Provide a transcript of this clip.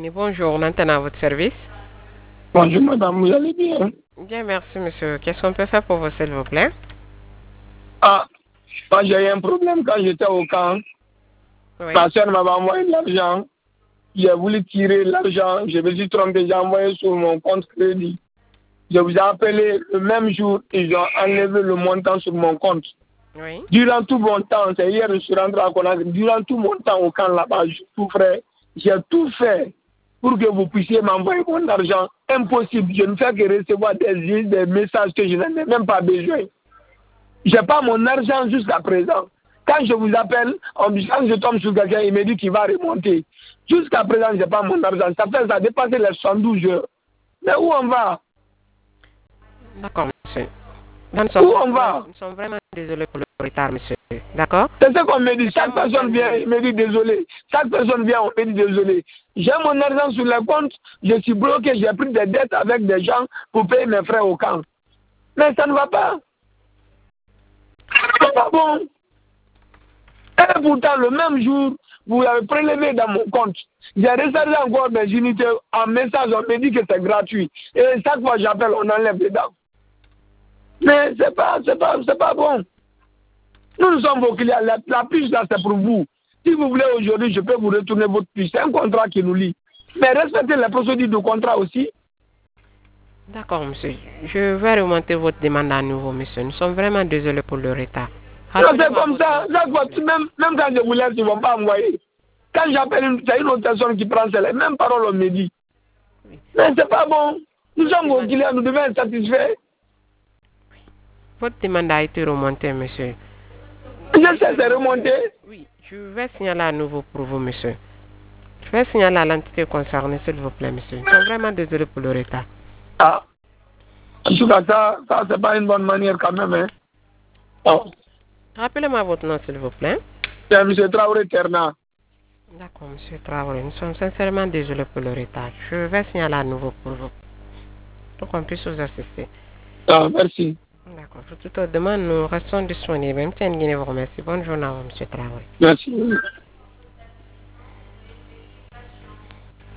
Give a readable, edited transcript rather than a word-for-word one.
Guinée. Bonjour, on entend à votre service. Bonjour madame, vous allez bien? Bien, merci monsieur. Qu'est-ce qu'on peut faire pour vous, s'il vous plaît? Ah, moi j'ai eu un problème quand j'étais au camp. Oui. Ma soeur m'avait envoyé de l'argent. J'ai voulu tirer l'argent. Je me suis trompé, j'ai envoyé sur mon compte crédit. Je vous ai appelé le même jour, ils ont enlevé le montant sur mon compte. Oui. Durant tout mon temps, c'est hier je suis rentré à Conakry, durant tout mon temps au camp là-bas, je souffrais. J'ai tout fait pour que vous puissiez m'envoyer mon argent. Impossible, je ne fais que recevoir des messages que je n'en ai même pas besoin. Je n'ai pas mon argent jusqu'à présent. Quand je vous appelle, quand je tombe sur quelqu'un, il me dit qu'il va remonter. Jusqu'à présent, je n'ai pas mon argent. Ça a dépassé les 112 heures. Mais où on va? D'accord, monsieur. Où on va? Nous sommes vraiment désolés pour le retard, monsieur. D'accord? C'est ce qu'on me dit. Chaque personne vient, il me dit désolé. Chaque personne vient, on me dit désolé. J'ai mon argent sur le compte, je suis bloqué, j'ai pris des dettes avec des gens pour payer mes frais au camp. Mais ça ne va pas. C'est pas bon. Et pourtant, le même jour, vous l'avez prélevé dans mon compte. J'ai rechargé encore mes unités en message, on me dit que c'est gratuit. Et chaque fois que j'appelle, on enlève dedans. Mais c'est pas bon. Nous sommes vos clients. La puce là, c'est pour vous. Si vous voulez aujourd'hui, je peux vous retourner votre puce. C'est un contrat qui nous lie. Mais respectez les procédures de contrat aussi. D'accord, monsieur. Je vais remonter votre demande à nouveau, monsieur. Nous sommes vraiment désolés pour le retard. Non, c'est comme ça. Même quand je vous laisse, ils ne vont pas envoyer. Quand j'appelle, c'est une autre personne qui prend les mêmes paroles, on me dit. Mais c'est pas bon. Nous sommes vos clients, nous devons être satisfaits. Votre demande a été remontée, monsieur. J'essaie de remonter. Oui, je vais signaler à nouveau pour vous, monsieur. Je vais signaler à l'entité concernée, s'il vous plaît, monsieur. Nous sommes vraiment désolés pour le retard. Ah. En tout cas, ça c'est pas une bonne manière quand même. Hein. Oh. Rappelez-moi votre nom, s'il vous plaît. C'est M. Traoré Terna. D'accord, monsieur Traoré. Nous sommes sincèrement désolés pour le retard. Je vais signaler à nouveau pour vous. Pour qu'on puisse vous assister. Ah, merci. D'accord. Pour toute autre demande, nous restons disponibles. M. Nguyen vous remercie. Bonne journée à vous, monsieur Traoré. Merci.